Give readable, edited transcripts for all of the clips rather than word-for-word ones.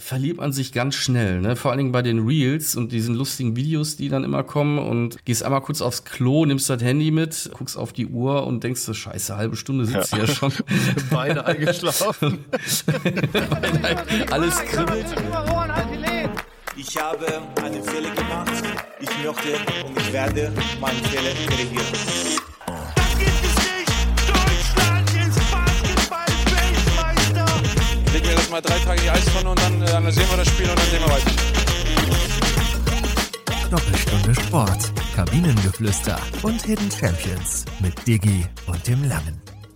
verliebt man sich ganz schnell, ne? Vor allen Dingen bei den Reels und diesen lustigen Videos, die dann immer kommen und gehst einmal kurz aufs Klo, nimmst das Handy mit, guckst auf die Uhr und denkst so, scheiße, halbe Stunde sitzt hier schon. Beide eingeschlafen. Alles kribbelt. Ich habe einen Fehler gemacht. Ich möchte und ich werde meinen Fehler korrigieren. Das gibt es nicht! Deutschland ist Basketball-Weltmeister! Legen wir das mal 3 Tage in die Eistonne und dann analysieren wir das Spiel und dann sehen wir weiter. Doppelstunde Sport, Kabinengeflüster und Hidden Champions mit Diggi und dem Langen.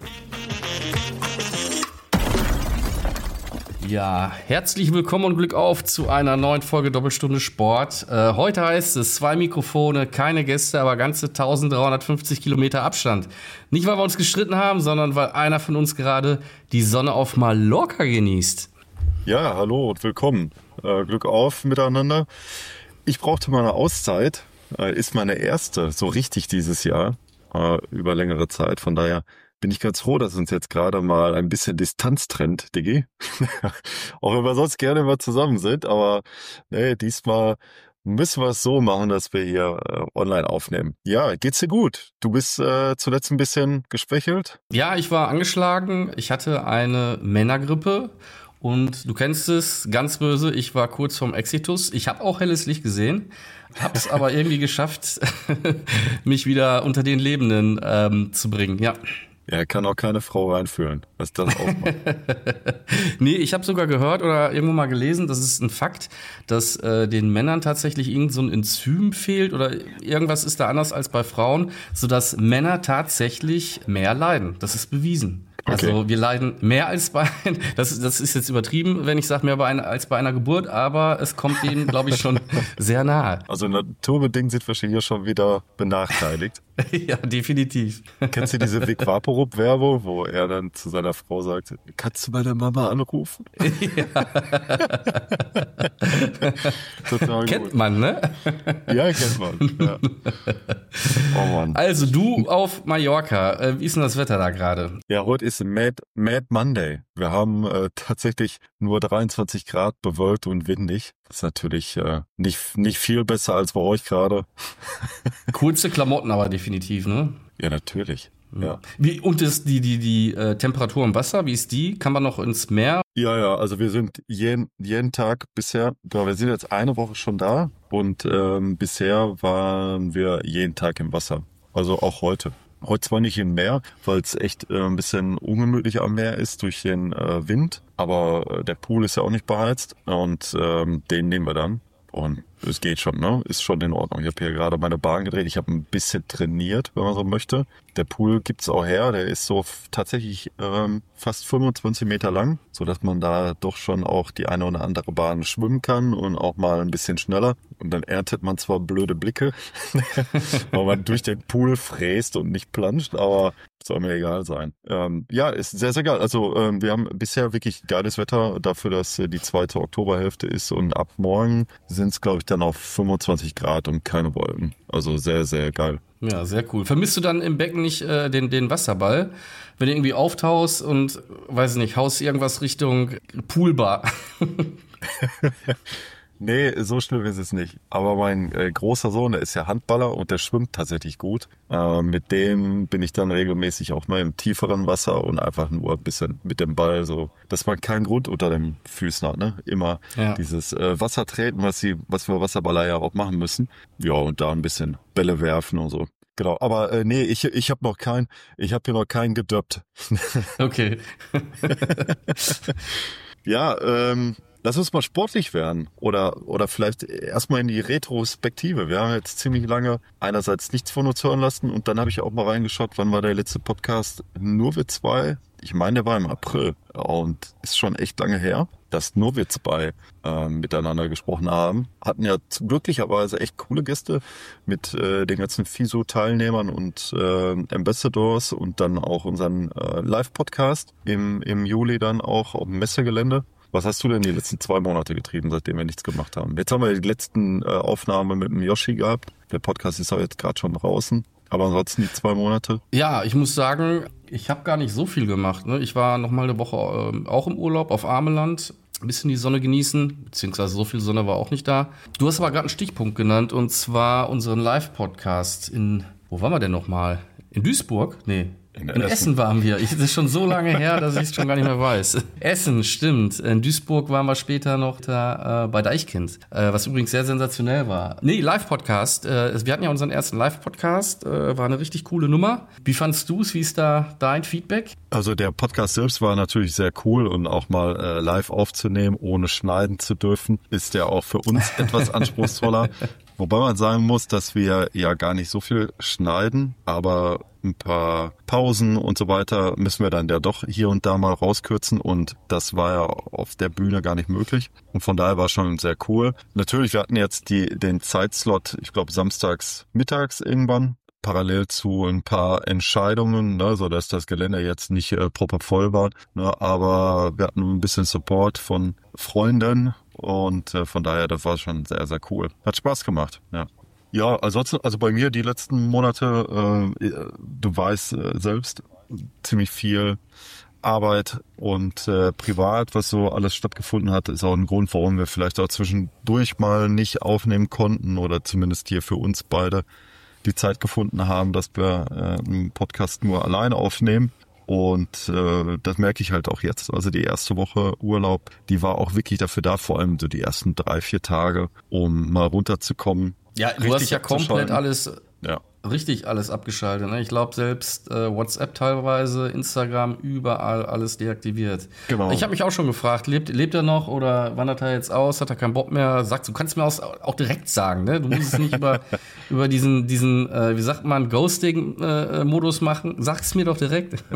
Ja, herzlich willkommen und Glück auf zu einer neuen Folge Doppelstunde Sport. Heute heißt es 2 Mikrofone, keine Gäste, aber ganze 1350 Kilometer Abstand. Nicht, weil wir uns gestritten haben, sondern weil einer von uns gerade die Sonne auf Mallorca genießt. Ja, hallo und willkommen. Glück auf miteinander. Ich brauchte mal eine Auszeit. Ist meine erste so richtig dieses Jahr über längere Zeit. Von daher bin ich ganz froh, dass uns jetzt gerade mal ein bisschen Distanz trennt, Diggi. Auch wenn wir sonst gerne immer zusammen sind, aber nee, diesmal müssen wir es so machen, dass wir hier online aufnehmen. Ja, geht's dir gut? Du bist zuletzt ein bisschen geschwächelt? Ja, ich war angeschlagen. Ich hatte eine Männergrippe. Und du kennst es, ganz böse, ich war kurz vorm Exitus. Ich habe auch helles Licht gesehen, habe es aber irgendwie geschafft, mich wieder unter den Lebenden zu bringen, ja. Ja, kann auch keine Frau reinfühlen, was das ausmacht. Nee, ich habe sogar gehört oder irgendwo mal gelesen, das ist ein Fakt, dass den Männern tatsächlich irgend so ein Enzym fehlt oder irgendwas ist da anders als bei Frauen, sodass Männer tatsächlich mehr leiden. Das ist bewiesen. Also Okay. wir leiden mehr als bei, das ist jetzt übertrieben, wenn ich sage mehr als bei einer Geburt, aber es kommt denen, glaube ich, schon sehr nahe. Also naturbedingt sind wir hier schon wieder benachteiligt. Ja, definitiv. Kennst du diese Vic Vaporub-Werbung, wo er dann zu seiner Frau sagt, kannst du meine Mama anrufen? Total Kennt gut. man, ne? Ja, kennt man. Ja. Oh Mann. Also du auf Mallorca, wie ist denn das Wetter da gerade? Ja, heute ist Mad Monday. Wir haben tatsächlich nur 23 Grad, bewölkt und windig. Das ist natürlich nicht viel besser als bei euch gerade. Kurze Klamotten aber definitiv, ne? Ja, natürlich. Ja. Und ist die Temperatur im Wasser, wie ist die? Kann man noch ins Meer? Ja, also wir sind jeden Tag bisher, wir sind jetzt eine Woche schon da und bisher waren wir jeden Tag im Wasser. Also auch heute. Heute zwar nicht im Meer, weil es echt ein bisschen ungemütlich am Meer ist durch den Wind, aber der Pool ist ja auch nicht beheizt und den nehmen wir dann. Und es geht schon, ne? Ist schon in Ordnung. Ich habe hier gerade meine Bahn gedreht. Ich habe ein bisschen trainiert, wenn man so möchte. Der Pool gibt's auch her. Der ist so tatsächlich fast 25 Meter lang, so dass man da doch schon auch die eine oder andere Bahn schwimmen kann und auch mal ein bisschen schneller. Und dann erntet man zwar blöde Blicke, weil man durch den Pool fräst und nicht planscht, aber soll mir egal sein. Ja, ist sehr, sehr geil. Also wir haben bisher wirklich geiles Wetter dafür, dass die zweite Oktoberhälfte ist und ab morgen sind es, glaube ich, dann auf 25 Grad und keine Wolken. Also sehr, sehr geil. Ja, sehr cool. Vermisst du dann im Becken nicht den Wasserball? Wenn du irgendwie auftauchst und, weiß nicht, haust irgendwas Richtung Poolbar? Nee, so schlimm ist es nicht. Aber mein großer Sohn, der ist ja Handballer und der schwimmt tatsächlich gut. Mit dem bin ich dann regelmäßig auch mal im tieferen Wasser und einfach nur ein bisschen mit dem Ball so, dass man keinen Grund unter den Füßen hat, ne? Immer dieses Wasser treten, was wir Wasserballer ja auch machen müssen. Ja, und da ein bisschen Bälle werfen und so. Genau, aber nee, ich habe hier noch keinen gedöppt. Okay. Ja, lass uns mal sportlich werden oder vielleicht erstmal in die Retrospektive. Wir haben jetzt ziemlich lange einerseits nichts von uns hören lassen und dann habe ich auch mal reingeschaut, wann war der letzte Podcast? Nur wir zwei. Ich meine, der war im April und ist schon echt lange her, dass nur wir zwei miteinander gesprochen haben. Hatten ja glücklicherweise echt coole Gäste mit den ganzen FISO-Teilnehmern und Ambassadors und dann auch unseren Live-Podcast im Juli dann auch auf dem Messegelände. Was hast du denn die letzten 2 Monate getrieben, seitdem wir nichts gemacht haben? Jetzt haben wir die letzten Aufnahme mit dem Yoshi gehabt. Der Podcast ist auch jetzt gerade schon draußen. Aber ansonsten die 2 Monate? Ja, ich muss sagen, ich habe gar nicht so viel gemacht. Ne? Ich war noch mal eine Woche auch im Urlaub auf Ameland. ein bisschen die Sonne genießen, beziehungsweise so viel Sonne war auch nicht da. Du hast aber gerade einen Stichpunkt genannt, und zwar unseren Live-Podcast wo waren wir denn nochmal? In Duisburg? Nee. In Essen waren wir. Das ist schon so lange her, dass ich es schon gar nicht mehr weiß. Essen, stimmt. In Duisburg waren wir später noch da bei Deichkind, was übrigens sehr sensationell war. Nee, Live-Podcast. Wir hatten ja unseren ersten Live-Podcast. War eine richtig coole Nummer. Wie fandst du es? Wie ist da dein Feedback? Also der Podcast selbst war natürlich sehr cool, und auch mal live aufzunehmen, ohne schneiden zu dürfen, ist ja auch für uns etwas anspruchsvoller. Wobei man sagen muss, dass wir ja gar nicht so viel schneiden, aber ein paar Pausen und so weiter müssen wir dann ja doch hier und da mal rauskürzen, und das war ja auf der Bühne gar nicht möglich, und von daher war schon sehr cool. Natürlich, wir hatten jetzt den Zeitslot, ich glaube samstags mittags irgendwann, parallel zu ein paar Entscheidungen, ne, so dass das Gelände jetzt nicht proppevoll war, ne, aber wir hatten ein bisschen Support von Freunden, und von daher, das war schon sehr, sehr cool. Hat Spaß gemacht, ja. Ja, ansonsten, also bei mir die letzten Monate, du weißt selbst, ziemlich viel Arbeit und privat, was so alles stattgefunden hat, ist auch ein Grund, warum wir vielleicht auch zwischendurch mal nicht aufnehmen konnten, oder zumindest hier für uns beide die Zeit gefunden haben, dass wir einen Podcast nur alleine aufnehmen. Und das merke ich halt auch jetzt. Also die erste Woche Urlaub, die war auch wirklich dafür da, vor allem so die ersten 3-4 Tage, um mal runterzukommen. Ja, du hast ja komplett alles Ja. richtig alles abgeschaltet. Ne? Ich glaube, selbst WhatsApp teilweise, Instagram, überall alles deaktiviert. Genau. Ich habe mich auch schon gefragt, lebt er noch oder wandert er jetzt aus? Hat er keinen Bock mehr? Du kannst mir auch direkt sagen. Ne? Du musst es nicht über diesen wie sagt man, Ghosting-Modus machen. Sag's mir doch direkt.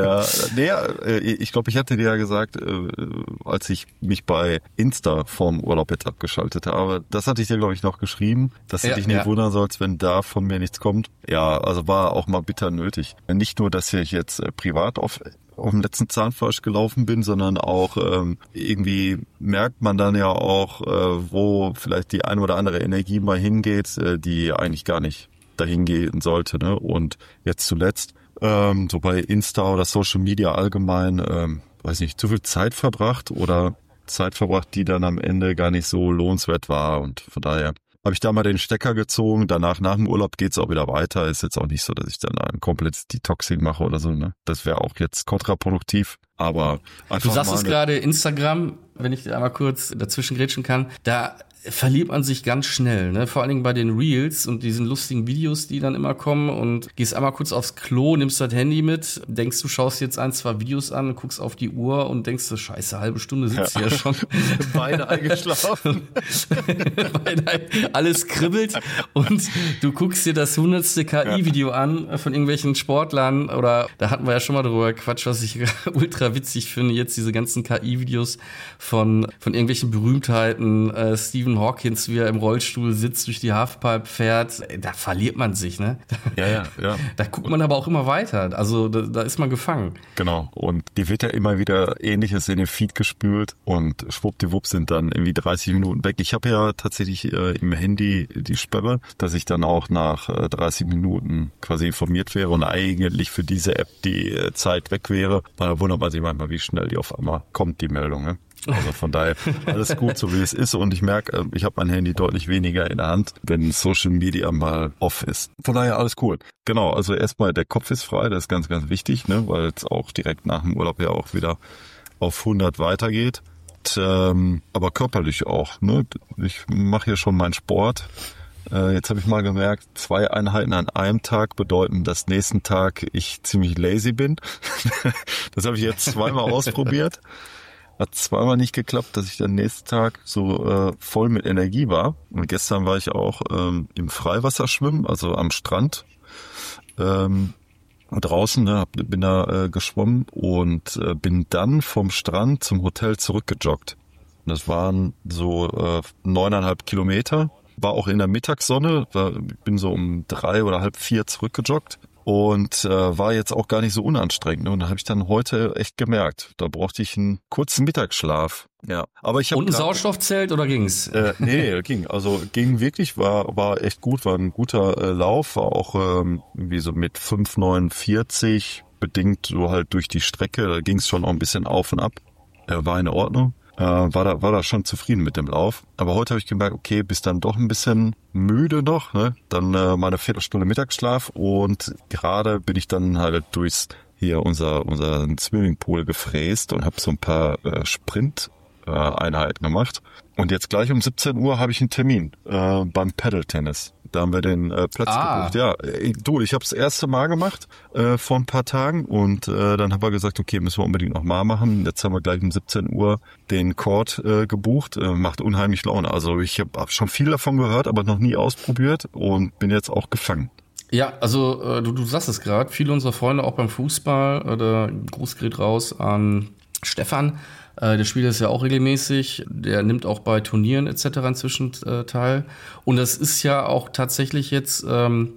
Ich glaube, ich hatte dir ja gesagt, als ich mich bei Insta vom Urlaub jetzt abgeschaltet habe, das hatte ich dir, glaube ich, noch geschrieben, dass du dich nicht wundern sollst, wenn da von mir nichts kommt. Ja, also war auch mal bitter nötig. Nicht nur, dass ich jetzt privat auf dem letzten Zahnfleisch gelaufen bin, sondern auch irgendwie merkt man dann ja auch, wo vielleicht die eine oder andere Energie mal hingeht, die eigentlich gar nicht dahin gehen sollte. Ne? Und jetzt zuletzt so bei Insta oder Social Media allgemein, weiß nicht, zu viel Zeit verbracht, die dann am Ende gar nicht so lohnenswert war, und von daher habe ich da mal den Stecker gezogen. Danach, nach dem Urlaub, geht's auch wieder weiter. Ist jetzt auch nicht so, dass ich dann ein komplettes Detoxing mache oder so. Ne? Das wäre auch jetzt kontraproduktiv. Aber einfach. Du sagst es gerade, Instagram, wenn ich einmal kurz dazwischen grätschen kann, da verliert man sich ganz schnell, ne? Vor allen Dingen bei den Reels und diesen lustigen Videos, die dann immer kommen, und gehst einmal kurz aufs Klo, nimmst das Handy mit, denkst, du schaust jetzt 1-2 Videos an, guckst auf die Uhr und denkst so, scheiße, halbe Stunde sitzt ja schon. Beide eingeschlafen. Alles kribbelt, und du guckst dir das 100. KI-Video an von irgendwelchen Sportlern, oder da hatten wir ja schon mal drüber Quatsch, was ich ultra witzig finde, jetzt diese ganzen KI-Videos von irgendwelchen Berühmtheiten, Stephen Hawkins, wie er im Rollstuhl sitzt, durch die Halfpipe fährt, da verliert man sich, ne? Ja. Da guckt man aber auch immer weiter, also da ist man gefangen. Genau, und dir wird ja immer wieder Ähnliches in den Feed gespült, und schwuppdiwupp sind dann irgendwie 30 Minuten weg. Ich habe ja tatsächlich im Handy die Sperre, dass ich dann auch nach 30 Minuten quasi informiert wäre und eigentlich für diese App die Zeit weg wäre. Da wundert man sich manchmal, wie schnell die auf einmal kommt, die Meldung, ne? Also von daher alles gut, so wie es ist, und ich merke, ich habe mein Handy deutlich weniger in der Hand, wenn Social Media mal off ist. Von daher alles cool. Genau, also erstmal der Kopf ist frei, das ist ganz, ganz wichtig, ne, weil es auch direkt nach dem Urlaub ja auch wieder auf 100 weitergeht. Und, aber körperlich auch, ne? Ich mache hier schon meinen Sport. Jetzt habe ich mal gemerkt, 2 Einheiten an einem Tag bedeuten, dass nächsten Tag ich ziemlich lazy bin. Das habe ich jetzt 2-mal ausprobiert. Hat 2-mal nicht geklappt, dass ich dann nächsten Tag so voll mit Energie war. Und gestern war ich auch im Freiwasserschwimmen, also am Strand draußen, ne, bin da geschwommen und bin dann vom Strand zum Hotel zurückgejoggt. Und das waren so 9,5 Kilometer. War auch in der Mittagssonne, bin so um 3 oder halb 4 zurückgejoggt. Und war jetzt auch gar nicht so unanstrengend. Und da habe ich dann heute echt gemerkt, da brauchte ich einen kurzen Mittagsschlaf. Ja, aber ich habe und ein Sauerstoffzelt oder ging's? Nee, ging. Also ging wirklich, war echt gut, war ein guter Lauf, war auch irgendwie so mit 5,49 bedingt so halt durch die Strecke. Da ging's schon auch ein bisschen auf und ab. War in Ordnung. war da schon zufrieden mit dem Lauf. Aber heute habe ich gemerkt, okay, bist dann doch ein bisschen müde noch, ne? Dann mal eine Viertelstunde Mittagsschlaf und gerade bin ich dann halt durchs hier unseren Swimmingpool gefräst und habe so ein paar Sprint-Einheiten gemacht. Und jetzt gleich um 17 Uhr habe ich einen Termin beim Paddle-Tennis. Da haben wir den Platz gebucht. Ja, ich habe das erste Mal gemacht vor ein paar Tagen und dann haben wir gesagt, okay, müssen wir unbedingt noch mal machen. Jetzt haben wir gleich um 17 Uhr den Court gebucht. Macht unheimlich Laune. Also ich habe schon viel davon gehört, aber noch nie ausprobiert und bin jetzt auch gefangen. Ja, also du sagst es gerade, viele unserer Freunde auch beim Fußball, der Gruß geht raus an Stefan, der spielt das ja auch regelmäßig, der nimmt auch bei Turnieren etc. inzwischen teil und das ist ja auch tatsächlich jetzt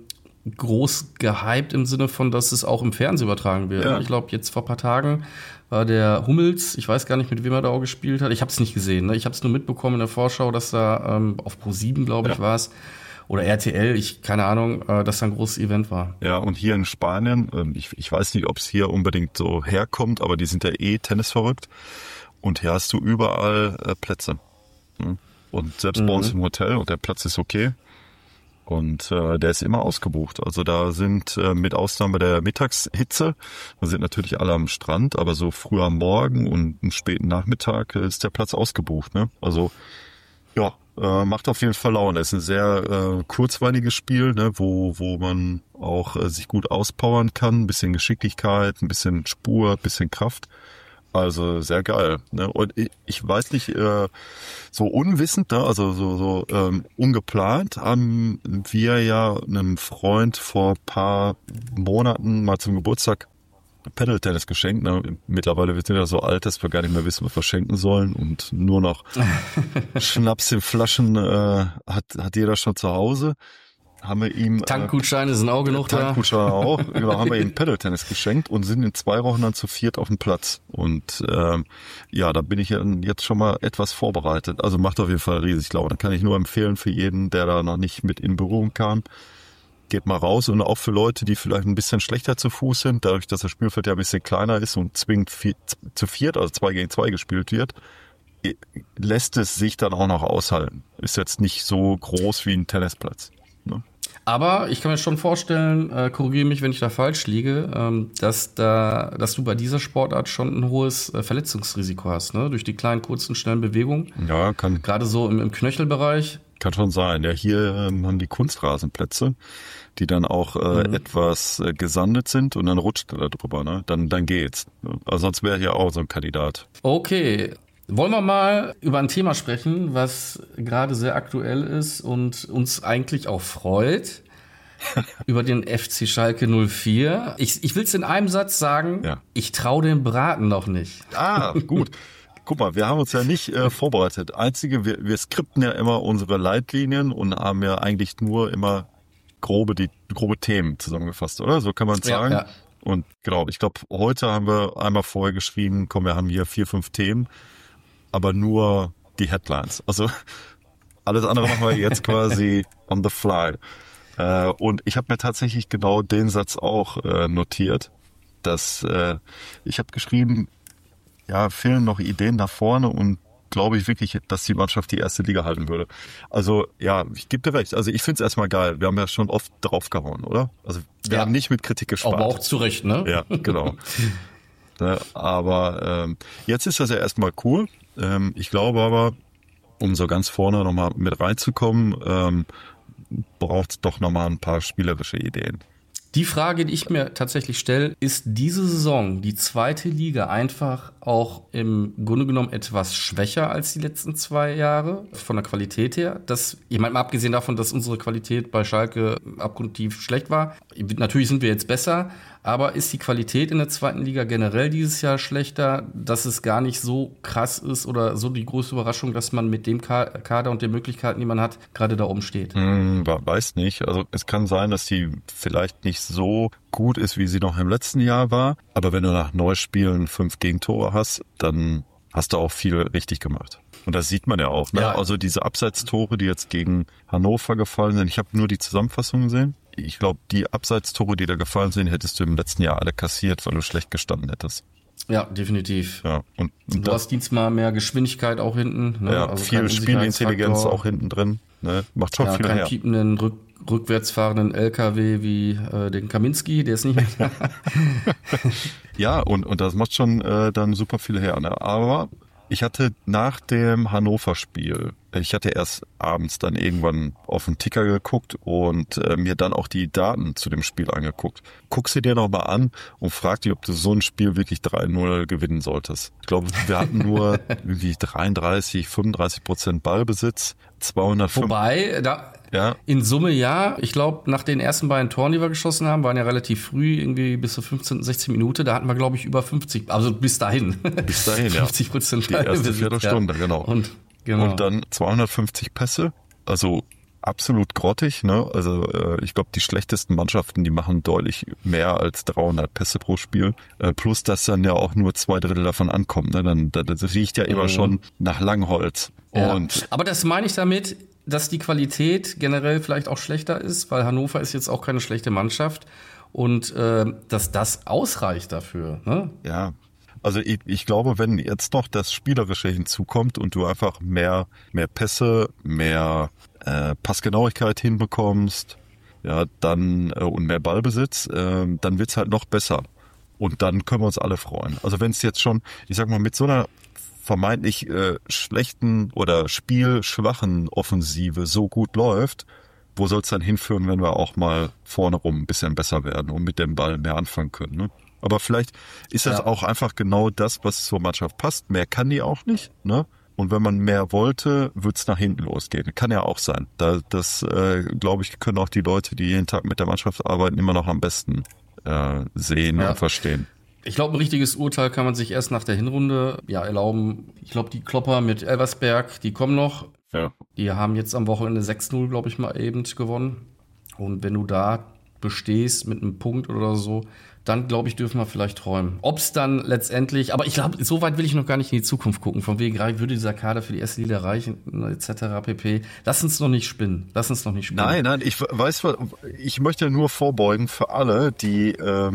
groß gehypt im Sinne von, dass es auch im Fernsehen übertragen wird. Ja. Ich glaube, jetzt vor ein paar Tagen war der Hummels, ich weiß gar nicht, mit wem er da auch gespielt hat, ich habe es nicht gesehen, ne? Ich habe es nur mitbekommen in der Vorschau, dass da auf Pro7, glaube ich, war es, oder RTL, keine Ahnung, dass da ein großes Event war. Ja, und hier in Spanien, ich weiß nicht, ob es hier unbedingt so herkommt, aber die sind ja Tennis verrückt. Und hier hast du überall Plätze. Und selbst bei uns im Hotel, und der Platz ist okay. Und der ist immer ausgebucht. Also da sind mit Ausnahme der Mittagshitze, da sind natürlich alle am Strand, aber so früh am Morgen und am späten Nachmittag ist der Platz ausgebucht. Ne? Also ja, macht auf jeden Fall Laune. Es ist ein sehr kurzweiliges Spiel, ne, wo man auch sich gut auspowern kann. Ein bisschen Geschicklichkeit, ein bisschen Spur, ein bisschen Kraft. Also sehr geil. Ne? Und ich weiß nicht, so unwissend, ne, also so ungeplant, haben wir ja einem Freund vor paar Monaten mal zum Geburtstag Paddle-Tennis geschenkt. Ne? Mittlerweile wir sind ja so alt, dass wir gar nicht mehr wissen, was wir schenken sollen und nur noch Schnaps in Flaschen hat jeder schon zu Hause. Haben wir ihm Tankgutscheine sind auch genug da. Tankgutscheine auch. Genau, haben wir ihm Paddle-Tennis geschenkt und sind in 2 Wochen dann zu 4 auf dem Platz. Und ja, da bin ich jetzt schon mal etwas vorbereitet. Also macht auf jeden Fall riesig Laune. Kann ich nur empfehlen für jeden, der da noch nicht mit in Berührung kam. Geht mal raus und auch für Leute, die vielleicht ein bisschen schlechter zu Fuß sind, dadurch, dass das Spielfeld ja ein bisschen kleiner ist und zwingend zu 4, also 2 gegen 2 gespielt wird, lässt es sich dann auch noch aushalten. Ist jetzt nicht so groß wie ein Tennisplatz. Ne? Aber ich kann mir schon vorstellen, korrigiere mich, wenn ich da falsch liege, dass du bei dieser Sportart schon ein hohes Verletzungsrisiko hast, ne? Durch die kleinen, kurzen, schnellen Bewegungen. Ja, kann. Gerade so im Knöchelbereich. Kann schon sein. Ja, hier haben die Kunstrasenplätze, die dann auch etwas gesandet sind und dann rutscht er da drüber, ne? Dann geht's. Also sonst wäre hier auch so ein Kandidat. Okay. Wollen wir mal über ein Thema sprechen, was gerade sehr aktuell ist und uns eigentlich auch freut, über den FC Schalke 04. Ich will es in einem Satz sagen, ja. Ich traue dem Braten noch nicht. Ah, gut. Guck mal, wir haben uns ja nicht vorbereitet. Wir skripten ja immer unsere Leitlinien und haben ja eigentlich nur immer grobe Themen zusammengefasst, oder? So kann man sagen. Ja. Und genau, ich glaube, heute haben wir einmal vorher geschrieben, komm, wir haben hier 4, 5 Themen, aber nur die Headlines. Also alles andere machen wir jetzt quasi on the fly. Und ich habe mir tatsächlich genau den Satz auch notiert, dass ich habe geschrieben, ja, fehlen noch Ideen nach vorne und glaube ich wirklich, dass die Mannschaft die erste Liga halten würde. Also ja, ich gebe dir recht. Also ich finde es erstmal geil. Wir haben ja schon oft draufgehauen, oder? Also wir haben nicht mit Kritik gespart. Aber auch zu Recht, ne? Ja, genau. Aber jetzt ist das ja erstmal cool. Ich glaube aber, um so ganz vorne nochmal mit reinzukommen, braucht es doch nochmal ein paar spielerische Ideen. Die Frage, die ich mir tatsächlich stelle, ist diese Saison, die zweite Liga, einfach auch im Grunde genommen etwas schwächer als die letzten 2 Jahre von der Qualität her? Ich meine, mal abgesehen davon, dass unsere Qualität bei Schalke abgrundtief schlecht war. Natürlich sind wir jetzt besser, aber ist die Qualität in der zweiten Liga generell dieses Jahr schlechter, dass es gar nicht so krass ist oder so die große Überraschung, dass man mit dem Kader und den Möglichkeiten, die man hat, gerade da oben steht? Weiß nicht. Also es kann sein, dass die vielleicht nicht so gut ist, wie sie noch im letzten Jahr war. Aber wenn du nach Neuspielen 5 Gegentore hast, dann hast du auch viel richtig gemacht. Und das sieht man ja auch. Ne? Ja. Also diese Abseitstore, die jetzt gegen Hannover gefallen sind, ich habe nur die Zusammenfassung gesehen. Ich glaube, die Abseitstore, die da gefallen sind, hättest du im letzten Jahr alle kassiert, weil du schlecht gestanden hättest. Ja, definitiv. Ja, und Du hast diesmal mehr Geschwindigkeit auch hinten. Ne? ja, Also viel kein Spielintelligenz Unsicherheitsfaktor. auch hinten drin. Ne? Macht schon Ja, viel keinen her. piependen, rückwärts fahrenden LKW wie den Kaminski, der ist nicht mehr da. Ja, und das macht schon dann super viel her. Ne? Aber ich hatte nach dem Hannover-Spiel, ich hatte erst abends dann irgendwann auf den Ticker geguckt und mir dann auch die Daten zu dem Spiel angeguckt. Guck sie dir noch mal an und frag dich, ob du so ein Spiel wirklich 3-0 gewinnen solltest. Ich glaube, wir hatten nur irgendwie 35% Ballbesitz, 205. Wobei, Ja, in Summe ja. Ich glaube, nach den ersten beiden Toren, die wir geschossen haben, waren ja relativ früh, irgendwie bis zur 15., 16. Minute, da hatten wir, glaube ich, über 50, also bis dahin. bis dahin, ja. 50% Die erste Viertelstunde, ja. genau. Genau. Und dann 250 Pässe, also absolut grottig, ne? Also ich glaube, die schlechtesten Mannschaften, die machen deutlich mehr als 300 Pässe pro Spiel. Plus, dass dann ja auch nur 2/3 davon ankommen. Ne? Das riecht ja immer schon nach Langholz. Ja. Und Aber das meine ich damit, dass die Qualität generell vielleicht auch schlechter ist, weil Hannover ist jetzt auch keine schlechte Mannschaft und dass das ausreicht dafür. Ne? ja, also ich glaube, wenn jetzt noch das Spielerische hinzukommt und du einfach mehr Pässe, mehr Passgenauigkeit hinbekommst, ja, dann und mehr Ballbesitz, dann wird's halt noch besser. Und dann können wir uns alle freuen. Also wenn es jetzt schon, ich sag mal, mit so einer vermeintlich schlechten oder spielschwachen Offensive so gut läuft, wo soll es dann hinführen, wenn wir auch mal vorne rum ein bisschen besser werden und mit dem Ball mehr anfangen können, ne? Aber vielleicht ist das auch einfach genau das, was zur Mannschaft passt. Mehr kann die auch nicht, ne? Und wenn man mehr wollte, wird's nach hinten losgehen. Kann ja auch sein. Das glaube ich, können auch die Leute, die jeden Tag mit der Mannschaft arbeiten, immer noch am besten sehen und verstehen. Ich glaube, ein richtiges Urteil kann man sich erst nach der Hinrunde erlauben. Ich glaube, die Klopper mit Elversberg, die kommen noch. Ja. Die haben jetzt am Wochenende 6-0, glaube ich, mal eben gewonnen. Und wenn du da bestehst mit einem Punkt oder so, dann, glaube ich, dürfen wir vielleicht träumen. Ob es dann letztendlich, aber ich glaube, so weit will ich noch gar nicht in die Zukunft gucken. Von wegen, würde dieser Kader für die erste Liga reichen, etc. pp. Lass uns noch nicht spinnen. Nein, ich weiß, ich möchte nur vorbeugen für alle, die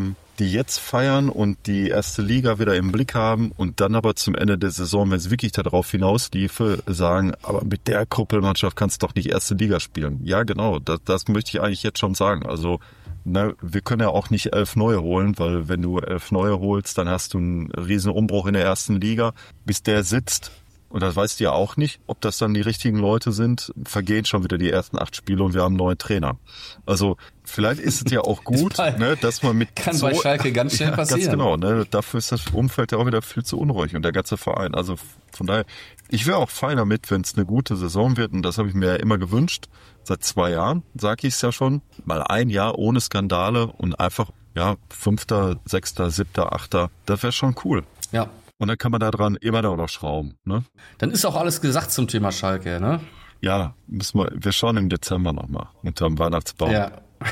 jetzt feiern und die erste Liga wieder im Blick haben und dann aber zum Ende der Saison, wenn es wirklich darauf hinausliefe, sagen, aber mit der Kuppelmannschaft kannst du doch nicht erste Liga spielen. Ja, genau, das möchte ich eigentlich jetzt schon sagen. Also, wir können ja auch nicht 11 neue holen, weil wenn du 11 neue holst, dann hast du einen riesen Umbruch in der ersten Liga, bis der sitzt. Und das weißt du ja auch nicht, ob das dann die richtigen Leute sind. Vergehen schon wieder die ersten 8 Spiele und wir haben einen neuen Trainer. Also vielleicht ist es ja auch gut, dass man mit kann bei Schalke ganz schnell passieren. Ganz genau, ne? Dafür ist das Umfeld ja auch wieder viel zu unruhig und der ganze Verein. Also von daher, ich wäre auch fein damit, wenn es eine gute Saison wird und das habe ich mir ja immer gewünscht. Seit 2 Jahren, sage ich es ja schon, mal ein Jahr ohne Skandale und einfach 5., 6., 7., 8., das wäre schon cool. Ja. Und dann kann man da dran immer noch schrauben, ne? Dann ist auch alles gesagt zum Thema Schalke, ne? Ja, wir schauen im Dezember nochmal unter dem Weihnachtsbaum. Ja.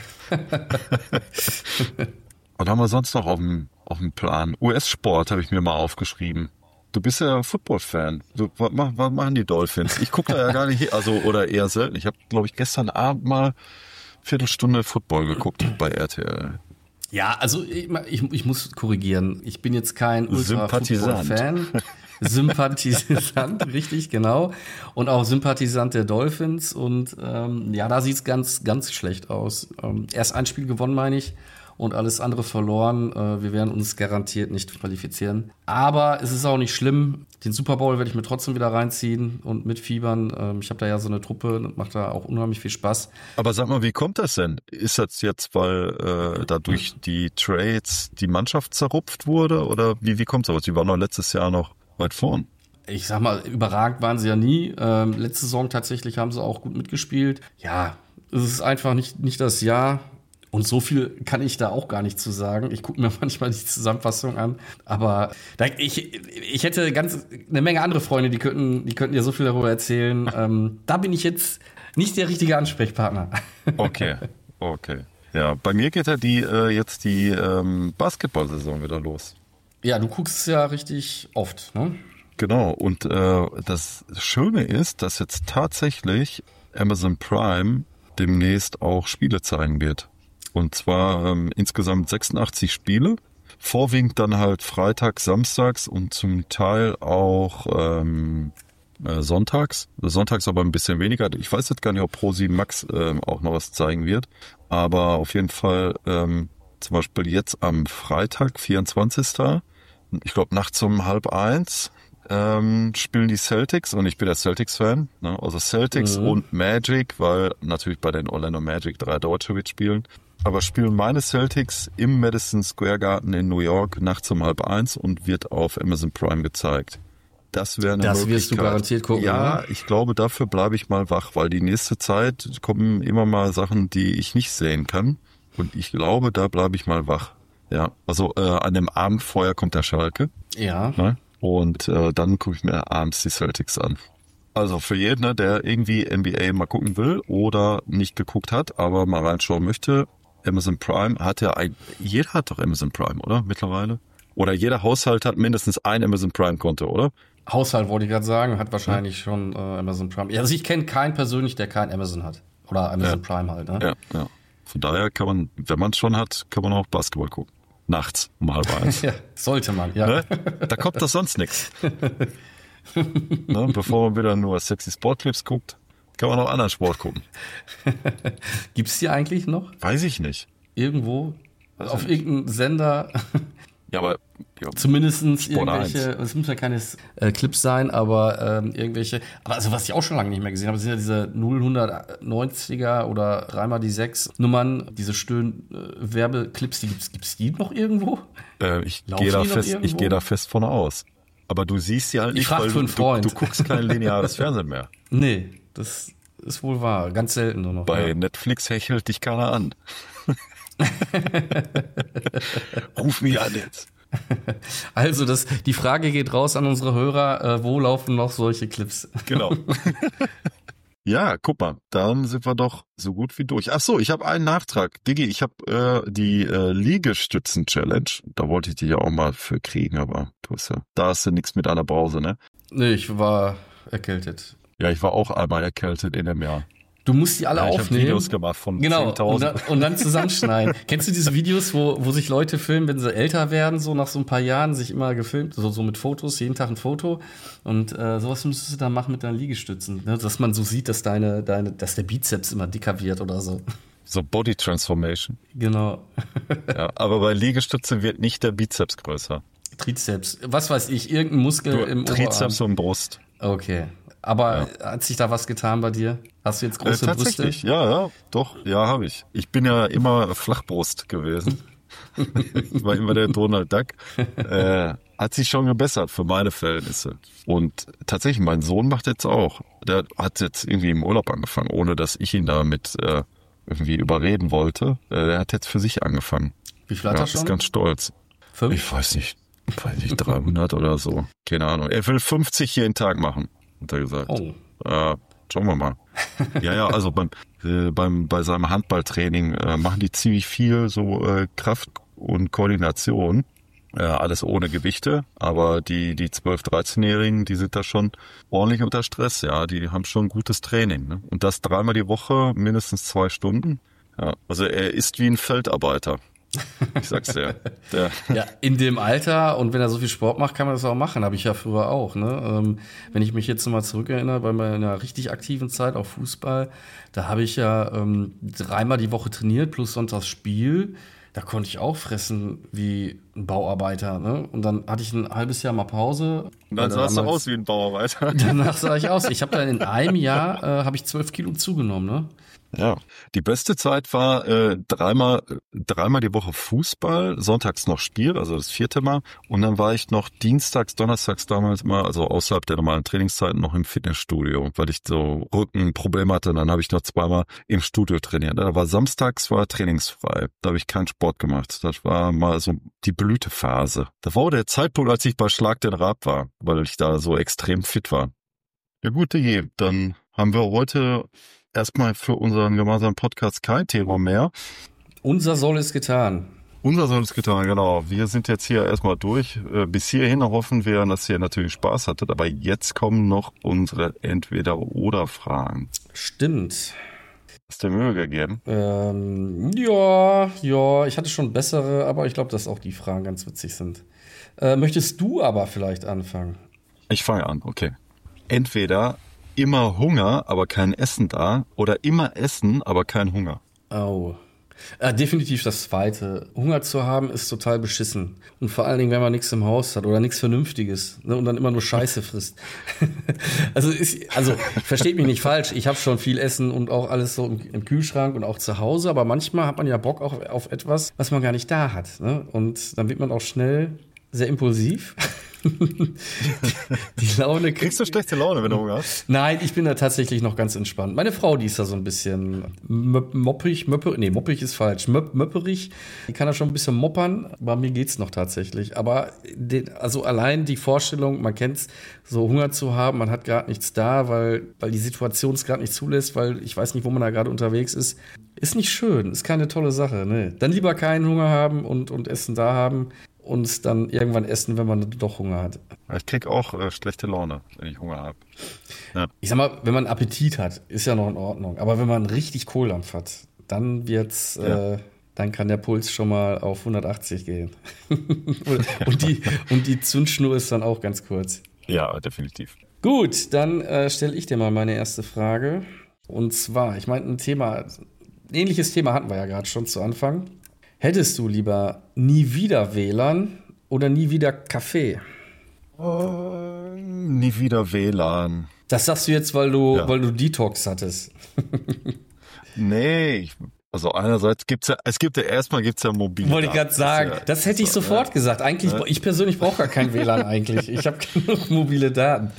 Was haben wir sonst noch auf dem Plan? US-Sport habe ich mir mal aufgeschrieben. Du bist ja Football-Fan. Was machen die Dolphins? Ich gucke da ja gar nicht, oder eher selten. Ich habe, glaube ich, gestern Abend mal Viertelstunde Football geguckt bei RTL. Ja, also ich muss korrigieren. Ich bin jetzt kein Ultra-Football-Fan. Sympathisant, richtig, genau. Und auch Sympathisant der Dolphins. Und da sieht's ganz, ganz schlecht aus. Erst ein Spiel gewonnen, meine ich, und alles andere verloren. Wir werden uns garantiert nicht qualifizieren. Aber es ist auch nicht schlimm. Den Super Bowl werde ich mir trotzdem wieder reinziehen und mitfiebern. Ich habe da ja so eine Truppe und macht da auch unheimlich viel Spaß. Aber sag mal, wie kommt das denn? Ist das jetzt, weil dadurch die Trades die Mannschaft zerrupft wurde? Oder wie kommt sowas? Die waren doch letztes Jahr noch weit vorn. Ich sag mal, überragend waren sie ja nie. Letzte Saison tatsächlich haben sie auch gut mitgespielt. Ja, es ist einfach nicht das Jahr. Und so viel kann ich da auch gar nicht zu sagen. Ich gucke mir manchmal die Zusammenfassung an. Aber ich hätte eine Menge andere Freunde, die könnten dir so viel darüber erzählen. Da bin ich jetzt nicht der richtige Ansprechpartner. Okay. Ja, bei mir geht ja jetzt die Basketball-Saison wieder los. Ja, du guckst es ja richtig oft, ne? Genau. Und das Schöne ist, dass jetzt tatsächlich Amazon Prime demnächst auch Spiele zeigen wird. Und zwar insgesamt 86 Spiele Vorwiegend dann halt freitags, samstags und zum Teil auch sonntags. Sonntags aber ein bisschen weniger. Ich weiß jetzt gar nicht, ob Pro7 Max auch noch was zeigen wird. Aber auf jeden Fall zum Beispiel jetzt am Freitag, 24. Ich glaube nachts um 12:30 spielen die Celtics und ich bin der Celtics-Fan. Ne? Also Celtics und Magic, weil natürlich bei den Orlando Magic 3 Deutsche mitspielen. Aber spielen meine Celtics im Madison Square Garden in New York nachts um 12:30 und wird auf Amazon Prime gezeigt. Das wäre eine Möglichkeit. Das wirst du garantiert gucken. Ja, oder? Ich glaube, dafür bleibe ich mal wach, weil die nächste Zeit kommen immer mal Sachen, die ich nicht sehen kann. Und ich glaube, da bleibe ich mal wach. Ja, also an dem Abend vorher kommt der Schalke. Ja. Ne? Und dann gucke ich mir abends die Celtics an. Also für jeden, ne, der irgendwie NBA mal gucken will oder nicht geguckt hat, aber mal reinschauen möchte, Amazon Prime hat ja jeder hat doch Amazon Prime, oder? Mittlerweile? Oder jeder Haushalt hat mindestens ein Amazon Prime-Konto, oder? Haushalt wollte ich gerade sagen, hat wahrscheinlich schon Amazon Prime. Also ich kenne keinen persönlich, der kein Amazon hat. Oder Amazon Prime halt, ne? Ja. Von daher kann man, wenn man es schon hat, kann man auch Basketball gucken. Nachts um 12:30. Ja, sollte man, ja. Ne? Da kommt das sonst nichts. Ne? Bevor man wieder nur sexy Sportclips guckt, kann man auch anderen Sport gucken. Gibt's die eigentlich noch? Weiß ich nicht. Irgendwo? Auf irgendeinem Sender? Ja, aber zumindestens Sport irgendwelche, es müssen ja keine Clips sein, aber irgendwelche, aber also was ich auch schon lange nicht mehr gesehen habe, sind ja diese 090er oder 3x die 6 Nummern, diese Werbeclips, gibt's die noch irgendwo? Ich gehe da fest von aus. Aber du siehst sie halt nicht, weil du guckst kein lineares Fernsehen mehr. Nee, das ist wohl wahr, ganz selten nur noch. Bei Netflix hechelt dich keiner an. Ruf mich an jetzt. Also die Frage geht raus an unsere Hörer, wo laufen noch solche Clips? Genau. Ja, guck mal, dann sind wir doch so gut wie durch. Ach so, ich habe einen Nachtrag. Diggi, ich habe die Liegestützen-Challenge. Da wollte ich dich ja auch mal für kriegen, aber da hast du nichts mit einer Brause, ne? Nee, ich war erkältet. Ja, ich war auch einmal erkältet in dem Jahr. Du musst die alle aufnehmen. Ich habe Videos gemacht von 10.000. Und dann zusammenschneiden. Kennst du diese Videos, wo sich Leute filmen, wenn sie älter werden, so nach so ein paar Jahren, sich immer gefilmt, so mit Fotos, jeden Tag ein Foto. Und sowas müsstest du dann machen mit deinen Liegestützen. Ne? Dass man so sieht, dass dass der Bizeps immer dicker wird oder so. So Body Transformation. Genau. Ja, aber bei Liegestützen wird nicht der Bizeps größer. Trizeps. Was weiß ich, irgendein Muskel im Oberarm. Trizeps und Brust. Okay. Aber hat sich da was getan bei dir? Hast du jetzt große tatsächlich, Brüste? Ja, doch, ja, habe ich. Ich bin ja immer Flachbrust gewesen. Ich war immer der Donald Duck. Hat sich schon gebessert für meine Verhältnisse. Und tatsächlich, mein Sohn macht jetzt auch. Der hat jetzt irgendwie im Urlaub angefangen, ohne dass ich ihn damit irgendwie überreden wollte. Der hat jetzt für sich angefangen. Wie viel hat er schon? Ist ganz stolz. 5? Ich weiß nicht, 300 oder so. Keine Ahnung. Er will 50 jeden Tag machen, hat er gesagt. Oh. Schauen wir mal. Ja, also bei seinem Handballtraining machen die ziemlich viel so Kraft und Koordination. Alles ohne Gewichte, aber die 12-, 13-Jährigen, die sind da schon ordentlich unter Stress, ja, die haben schon gutes Training, ne? Und das 3-mal die Woche, mindestens 2 Stunden. Ja, also er ist wie ein Feldarbeiter. Ich sag's dir. Ja, in dem Alter und wenn er so viel Sport macht, kann man das auch machen. Habe ich ja früher auch. Ne? Wenn ich mich jetzt nochmal zurückerinnere, bei meiner richtig aktiven Zeit auf Fußball, da habe ich ja 3-mal die Woche trainiert plus sonntags Spiel. Da konnte ich auch fressen wie ein Bauarbeiter. Ne? Und dann hatte ich ein halbes Jahr mal Pause. Und dann sahst du aus wie ein Bauarbeiter. Danach sah ich aus. Ich habe dann in einem Jahr habe ich 12 Kilo zugenommen. Ne? Ja, die beste Zeit war 3-mal die Woche Fußball, sonntags noch Spiel, also das 4. Mal. Und dann war ich noch dienstags, donnerstags damals mal, also außerhalb der normalen Trainingszeiten noch im Fitnessstudio, weil ich so Rückenprobleme hatte. Und dann habe ich noch 2-mal im Studio trainiert. Da war samstags trainingsfrei. Da habe ich keinen Sport gemacht. Das war mal so die Blütephase. Das war der Zeitpunkt, als ich bei Schlag den Raab war, weil ich da so extrem fit war. Ja gut, Digi, dann haben wir heute erstmal für unseren gemeinsamen Podcast kein Thema mehr. Unser Soll ist getan. Unser Soll ist getan, genau. Wir sind jetzt hier erstmal durch. Bis hierhin hoffen wir, dass ihr natürlich Spaß hattet. Aber jetzt kommen noch unsere Entweder-Oder-Fragen. Stimmt. Hast du dir Mühe gegeben? Ja, ich hatte schon bessere, aber ich glaube, dass auch die Fragen ganz witzig sind. Möchtest du aber vielleicht anfangen? Ich fange an, okay. Entweder immer Hunger, aber kein Essen da, oder immer Essen, aber kein Hunger. Oh. Definitiv das Zweite. Hunger zu haben ist total beschissen. Und vor allen Dingen, wenn man nichts im Haus hat oder nichts Vernünftiges, ne, und dann immer nur Scheiße frisst. Also versteht mich nicht falsch, ich habe schon viel Essen und auch alles so im Kühlschrank und auch zu Hause, aber manchmal hat man ja Bock auch auf etwas, was man gar nicht da hat. Ne? Und dann wird man auch schnell sehr impulsiv. Die Laune Kriegst du schlechte Laune, wenn du Hunger hast? Nein, ich bin da tatsächlich noch ganz entspannt. Meine Frau, die ist da so ein bisschen moppig ist falsch, möpperig. Die kann da schon ein bisschen moppern, bei mir geht's noch tatsächlich. Aber also allein die Vorstellung, man kennt's, so Hunger zu haben, man hat gerade nichts da, weil die Situation es gerade nicht zulässt, weil ich weiß nicht, wo man da gerade unterwegs ist nicht schön, ist keine tolle Sache. Ne? Dann lieber keinen Hunger haben und Essen da haben. Und dann irgendwann essen, wenn man doch Hunger hat. Ich krieg auch schlechte Laune, wenn ich Hunger habe. Ja. Ich sag mal, wenn man Appetit hat, ist ja noch in Ordnung. Aber wenn man richtig Kohldampf hat, dann wird's, dann kann der Puls schon mal auf 180 gehen. und die Zündschnur ist dann auch ganz kurz. Ja, definitiv. Gut, dann stelle ich dir mal meine erste Frage. Und zwar, ich meine, ein ähnliches Thema hatten wir ja gerade schon zu Anfang. Hättest du lieber nie wieder WLAN oder nie wieder Kaffee? Nie wieder WLAN. Das sagst du jetzt, weil du Detox hattest. Nee, also einerseits gibt's ja mobile. Wollte ich gerade sagen, das hätte ich sofort gesagt. Eigentlich, ich persönlich brauche gar kein WLAN eigentlich. Ich habe genug mobile Daten.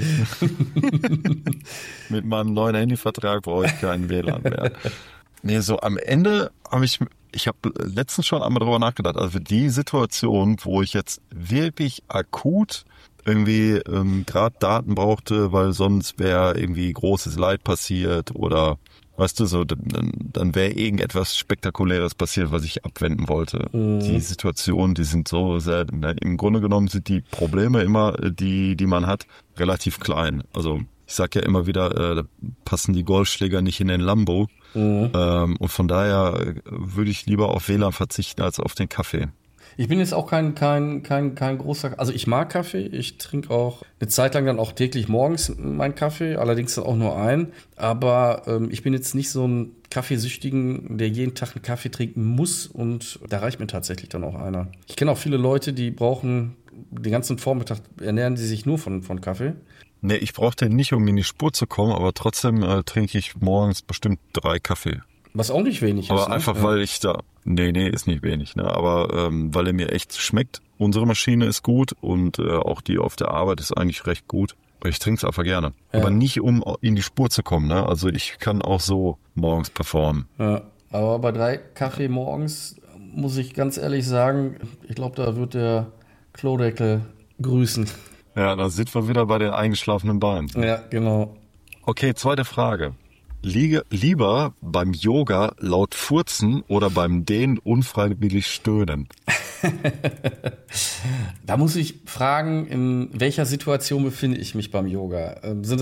Mit meinem neuen Handyvertrag brauche ich keinen WLAN mehr. Nee, so am Ende habe ich habe letztens schon einmal drüber nachgedacht, also für die Situation, wo ich jetzt wirklich akut irgendwie gerade Daten brauchte, weil sonst wäre irgendwie großes Leid passiert oder weißt du so, dann wäre irgendetwas Spektakuläres passiert, was ich abwenden wollte. Mhm. Die Situationen, die sind so sehr, im Grunde genommen sind die Probleme immer, die man hat, relativ klein. Also ich sag ja immer wieder, da passen die Golfschläger nicht in den Lambo. Mhm. Und von daher würde ich lieber auf WLAN verzichten als auf den Kaffee. Ich bin jetzt auch kein großer, also ich mag Kaffee, ich trinke auch eine Zeit lang dann auch täglich morgens meinen Kaffee, allerdings dann auch nur einen, aber ich bin jetzt nicht so ein Kaffeesüchtigen, der jeden Tag einen Kaffee trinken muss und da reicht mir tatsächlich dann auch einer. Ich kenne auch viele Leute, die brauchen den ganzen Vormittag, ernähren die sich nur von Kaffee. Nee, ich brauche den nicht, um in die Spur zu kommen, aber trotzdem trinke ich morgens bestimmt 3 Kaffee. Was auch nicht wenig ist. Aber einfach, weil ich da... Nee, ist nicht wenig, ne? Aber weil er mir echt schmeckt. Unsere Maschine ist gut und auch die auf der Arbeit ist eigentlich recht gut. Ich trinke es einfach gerne. Ja. Aber nicht, um in die Spur zu kommen, ne? Also ich kann auch so morgens performen. Ja, aber bei 3 Kaffee morgens muss ich ganz ehrlich sagen, ich glaube, da wird der Klodeckel grüßen. Ja, da sind wir wieder bei den eingeschlafenen Beinen. Ja, genau. Okay, zweite Frage. Lieber beim Yoga laut furzen oder beim Dehnen unfreiwillig stöhnen? Da muss ich fragen, in welcher Situation befinde ich mich beim Yoga? Bin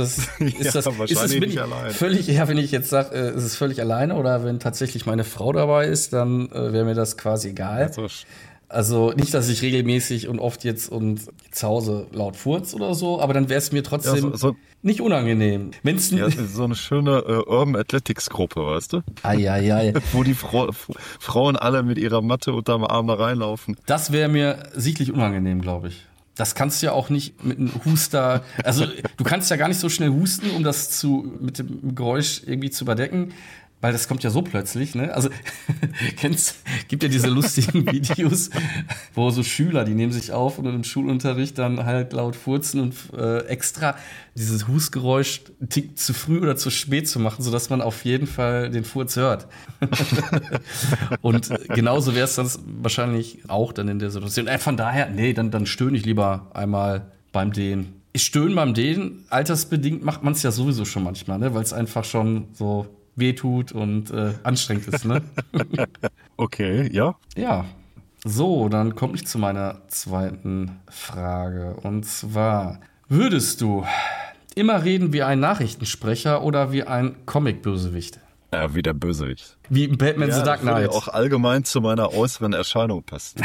ich jetzt sage, ist es völlig alleine oder wenn tatsächlich meine Frau dabei ist, dann wäre mir das quasi egal. Also nicht, dass ich regelmäßig und oft jetzt zu Hause laut furz oder so, aber dann wäre es mir trotzdem nicht unangenehm. Wenn's so eine schöne Urban Athletics Gruppe, weißt du? Ai. Wo die Frauen alle mit ihrer Matte unterm Arm da reinlaufen. Das wäre mir sichtlich unangenehm, glaube ich. Das kannst du ja auch nicht mit einem Huster, also du kannst ja gar nicht so schnell husten, um das mit dem Geräusch irgendwie zu überdecken. Weil das kommt ja so plötzlich, ne? Also, gibt ja diese lustigen Videos, wo so Schüler, die nehmen sich auf und im Schulunterricht dann halt laut furzen und extra dieses Hustgeräusch einen Tick zu früh oder zu spät zu machen, sodass man auf jeden Fall den Furz hört. Und genauso wäre es dann wahrscheinlich auch dann in der Situation. Von daher, nee, dann stöhne ich lieber einmal beim Dehnen. Stöhnen beim Dehnen, altersbedingt macht man es ja sowieso schon manchmal, ne? Weil es einfach schon so wehtut und anstrengend ist, ne? Okay, ja. Ja. So, dann komme ich zu meiner zweiten Frage. Und zwar, würdest du immer reden wie ein Nachrichtensprecher oder wie ein Comic-Bösewicht? Ja, wie der Bösewicht. Wie Batman The Dark das würde Knight. auch allgemein zu meiner äußeren Erscheinung passen.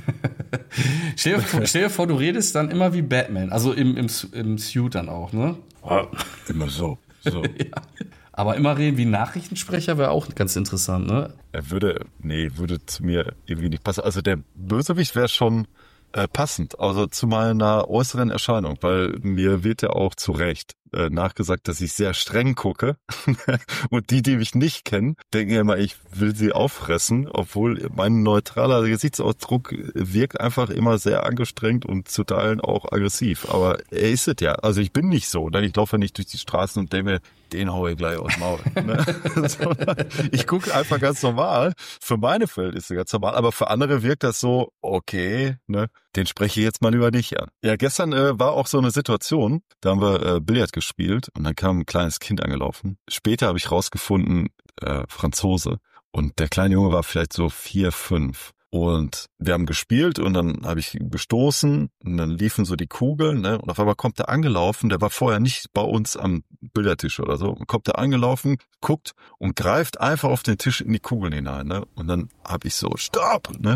Stell dir vor, du redest dann immer wie Batman. Also im Suit dann auch, ne? Immer so. Ja. Aber immer reden wie Nachrichtensprecher wäre auch ganz interessant, ne? Er würde zu mir irgendwie nicht passen. Also der Bösewicht wäre schon passend, also zu meiner äußeren Erscheinung, weil mir wird ja auch zu Recht nachgesagt, dass ich sehr streng gucke und die mich nicht kennen, denken immer, ich will sie auffressen, obwohl mein neutraler Gesichtsausdruck wirkt einfach immer sehr angestrengt und zu Teilen auch aggressiv, aber er ist es ja, also ich bin nicht so, denn ich laufe ja nicht durch die Straßen und denke mir, den hau ich gleich aus dem Maul. Ne? Ich gucke einfach ganz normal, für meine Verhältnisse ganz normal, aber für andere wirkt das so, okay, ne, den spreche ich jetzt mal über dich an. Ja, gestern war auch so eine Situation, da haben wir Billard gespielt und dann kam ein kleines Kind angelaufen. Später habe ich rausgefunden, Franzose. Und der kleine Junge war vielleicht so 4, 5. Und wir haben gespielt und dann habe ich gestoßen und dann liefen so die Kugeln, ne? Und auf einmal kommt er angelaufen, der war vorher nicht bei uns am Billardtisch oder so, und kommt er angelaufen, guckt und greift einfach auf den Tisch in die Kugeln hinein, ne? Und dann habe ich so, Stopp, ne?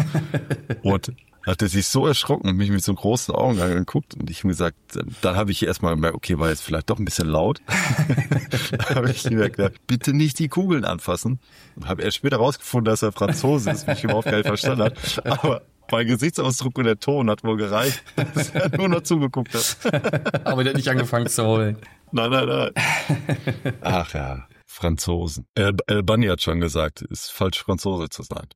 Und hat er sich so erschrocken und mich mit so großen Augen angeguckt und ich habe gesagt, dann habe ich erstmal gemerkt, okay, war jetzt vielleicht doch ein bisschen laut. Da habe ich ihm gesagt, bitte nicht die Kugeln anfassen. Und habe erst später rausgefunden, dass er Franzose ist, mich überhaupt gar nicht verstanden hat. Aber mein Gesichtsausdruck und der Ton hat wohl gereicht, dass er nur noch zugeguckt hat. Aber der hat nicht angefangen zu heulen. Nein. Ach ja. Franzosen. El Bani hat schon gesagt, ist falsch, Franzose zu sein.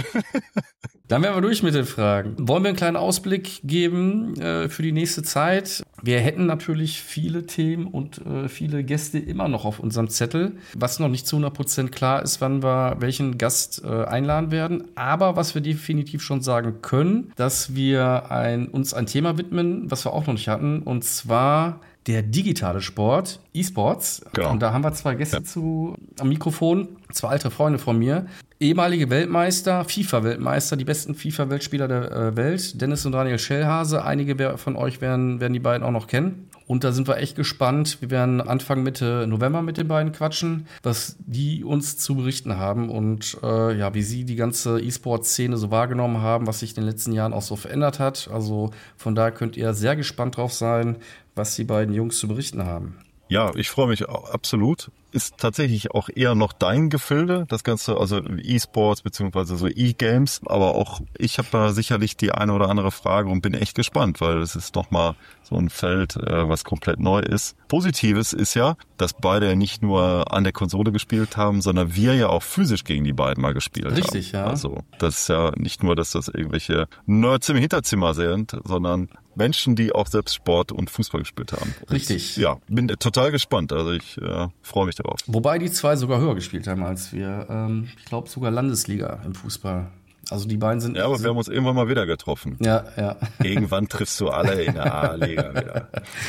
Dann wären wir durch mit den Fragen. Wollen wir einen kleinen Ausblick geben für die nächste Zeit? Wir hätten natürlich viele Themen und viele Gäste immer noch auf unserem Zettel. Was noch nicht zu 100% klar ist, wann wir welchen Gast einladen werden. Aber was wir definitiv schon sagen können, dass wir uns ein Thema widmen, was wir auch noch nicht hatten. Und zwar der digitale Sport, E-Sports. Genau. Und da haben wir 2 Gäste am Mikrofon, 2 alte Freunde von mir. Ehemalige Weltmeister, FIFA-Weltmeister, die besten FIFA-Weltspieler der Welt, Dennis und Daniel Schellhase. Einige von euch werden die beiden auch noch kennen. Und da sind wir echt gespannt. Wir werden Anfang Mitte November mit den beiden quatschen, was die uns zu berichten haben und wie sie die ganze E-Sport-Szene so wahrgenommen haben, was sich in den letzten Jahren auch so verändert hat. Also von daher könnt ihr sehr gespannt drauf sein, was die beiden Jungs zu berichten haben. Ja, ich freue mich absolut. Ist tatsächlich auch eher noch dein Gefilde, das Ganze, also E-Sports beziehungsweise so E-Games. Aber auch ich habe da sicherlich die eine oder andere Frage und bin echt gespannt, weil es ist nochmal so ein Feld, was komplett neu ist. Positives ist ja, dass beide nicht nur an der Konsole gespielt haben, sondern wir ja auch physisch gegen die beiden mal gespielt haben. Richtig, ja. Also das ist ja nicht nur, dass das irgendwelche Nerds im Hinterzimmer sind, sondern Menschen, die auch selbst Sport und Fußball gespielt haben. Richtig. Ja, bin total gespannt. Also ich freue mich darauf. Wobei die 2 sogar höher gespielt haben als wir. Ich glaube sogar Landesliga im Fußball. Also die beiden sind... Ja, aber wir haben uns irgendwann mal wieder getroffen. Ja. Irgendwann triffst du alle in der A-Liga wieder.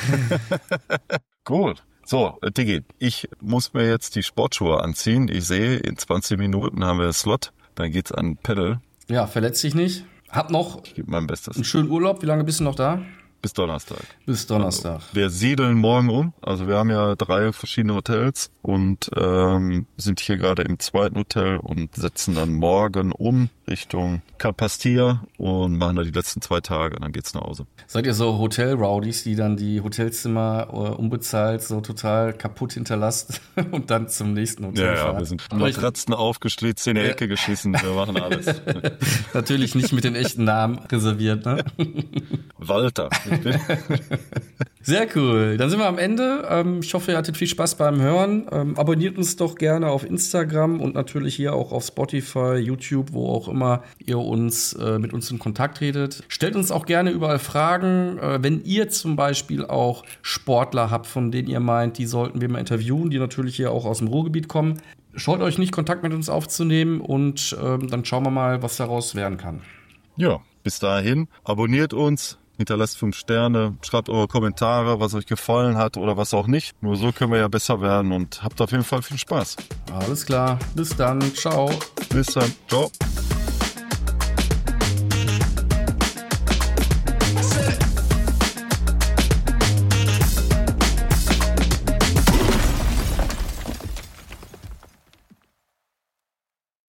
Gut. So, Diggi, ich muss mir jetzt die Sportschuhe anziehen. Ich sehe, in 20 Minuten haben wir Slot. Dann geht's an Pedal. Ja, verletz dich nicht. Hab noch Ich gebe mein Bestes. einen schönen Urlaub. Wie lange bist du noch da? Bis Donnerstag. Bis Donnerstag. Also, wir siedeln morgen um. Also wir haben ja 3 verschiedene Hotels und sind hier gerade im 2. Hotel und setzen dann morgen um Richtung Carpastia und machen da die letzten 2 Tage und dann geht's nach Hause. Seid ihr so Hotel-Rowdies, die dann die Hotelzimmer unbezahlt so total kaputt hinterlasst und dann zum nächsten Hotel fahren? Ja, wir sind Matratzen aufgeschlitzt, in die Ecke geschissen, wir machen alles. Natürlich nicht mit den echten Namen reserviert, ne? Walter. Sehr cool. Dann sind wir am Ende. Ich hoffe, ihr hattet viel Spaß beim Hören. Abonniert uns doch gerne auf Instagram und natürlich hier auch auf Spotify, YouTube, wo auch immer ihr mit uns in Kontakt tretet. Stellt uns auch gerne überall Fragen. Wenn ihr zum Beispiel auch Sportler habt, von denen ihr meint, die sollten wir mal interviewen, die natürlich hier auch aus dem Ruhrgebiet kommen. Scheut euch nicht, Kontakt mit uns aufzunehmen und dann schauen wir mal, was daraus werden kann. Ja, bis dahin. Abonniert uns. Hinterlasst 5 Sterne, schreibt eure Kommentare, was euch gefallen hat oder was auch nicht. Nur so können wir ja besser werden und habt auf jeden Fall viel Spaß. Alles klar, bis dann, ciao. Bis dann, ciao.